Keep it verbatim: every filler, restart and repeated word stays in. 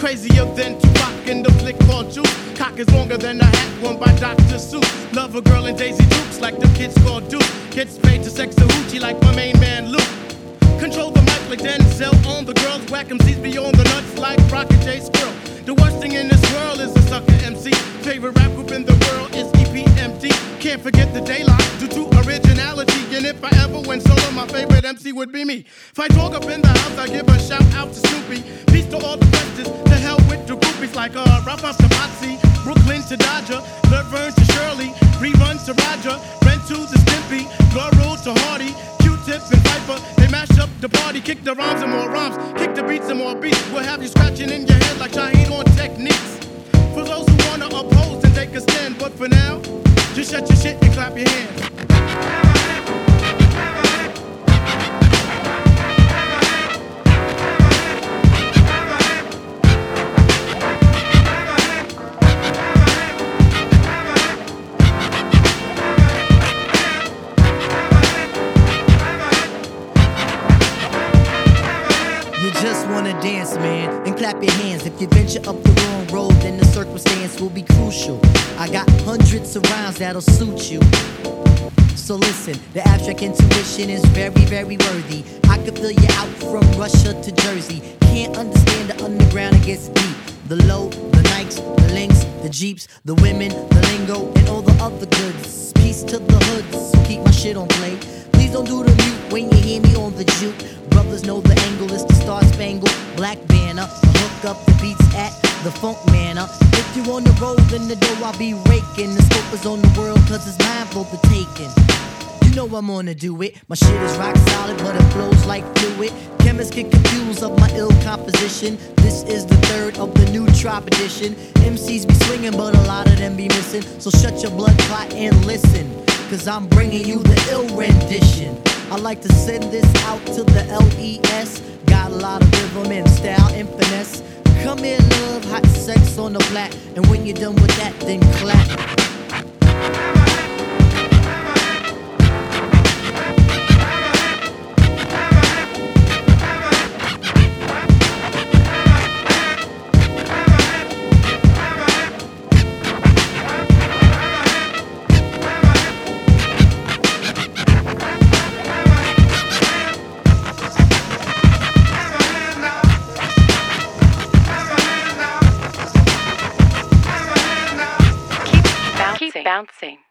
Crazier than Tupac in the flick called Juice. Cock is longer than a hat worn by Doctor Seuss. Love a girl in Daisy Dukes like the kids called Duke. Gets paid to sex a hoochie like my main man Luke. Control the mic like Denzel on the girls. Whack M Cs beyond the nuts like Rocket J Squirrel. The worst thing in this world is a sucker M C. Favorite rap group in the world is E P M D. Can't forget the daylight due to originality. And if I ever went solo, my favorite M C would be me. If I talk up in the house, I give a shout out to Snoopy. Peace to all the questions, to hell with the groupies like uh, Ralph off to Potsy, Brooklyn to Dodger, Laverne to Shirley, Rerun to Roger, Ren to the Stimpy, Laurel to Hardy, Q-Tip and Piper. They mash up the party, kick the rhymes and more rhymes, kick the beats and more beats. We'll have you scratching in your head like Shaheed on Techniques. For those who wanna oppose and take a stand, but for now, just shut your shit and clap your hands. You just wanna dance, man, and clap your hands. If you venture up the wrong road, then the circumstance will be crucial. I got hundreds of rhymes that'll suit you. So listen, the abstract intuition is very, very worthy. I could fill you out from Russia to Jersey. Can't understand the underground, it gets deep. The low, the Nikes, the links, the Jeeps, the women, the lingo, and all the other goods. Peace to the hoods, so keep my shit on play. Please don't do the mute when you hear me on the juke. Brothers know the angle is the Star Spangled Black Banner. Hook up the beats at the Funk Manor. If you on the road in the dough, I'll be raking. The scope is on the world, cause it's mine for the taking. You know I'm gonna do it. My shit is rock solid, but it flows like fluid. Chemists get confused of my ill composition. This is the third of the new Tribe edition. M Cs be swinging, but a lot of them be missing. So shut your blood clot and listen, cause I'm bringing you the ill rendition. I like to send this out to the L E S. Got a lot of rhythm and style and finesse. Come here, love, hot sex on the flat. And when you're done with that, then clap. Bouncing.